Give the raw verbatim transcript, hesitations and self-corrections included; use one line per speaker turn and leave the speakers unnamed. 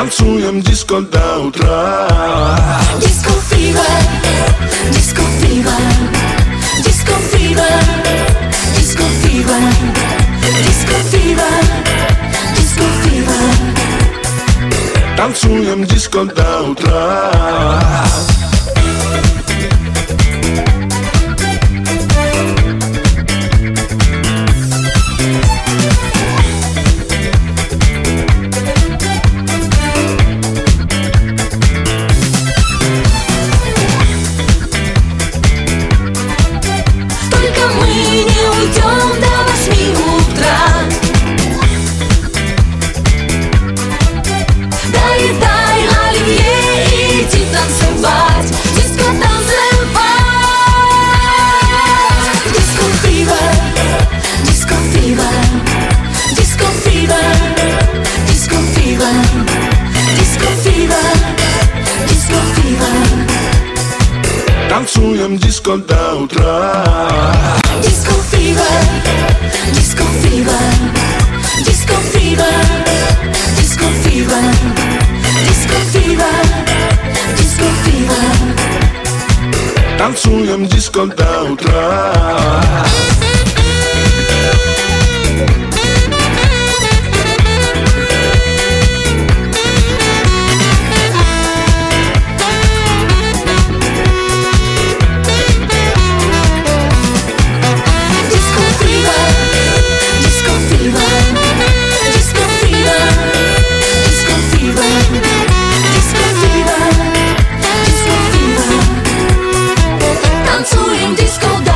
Танцуем диско до утра.
Disco fever, disco fever, disco fever, disco fever, disco fever, disco fever.
Танцуем диско до утра. Танцуем диско до утра.
Disco fever, disco fever, disco fever, disco fever, disco fever, disco fever.
Танцуем диско до утра.
Танцуем диско.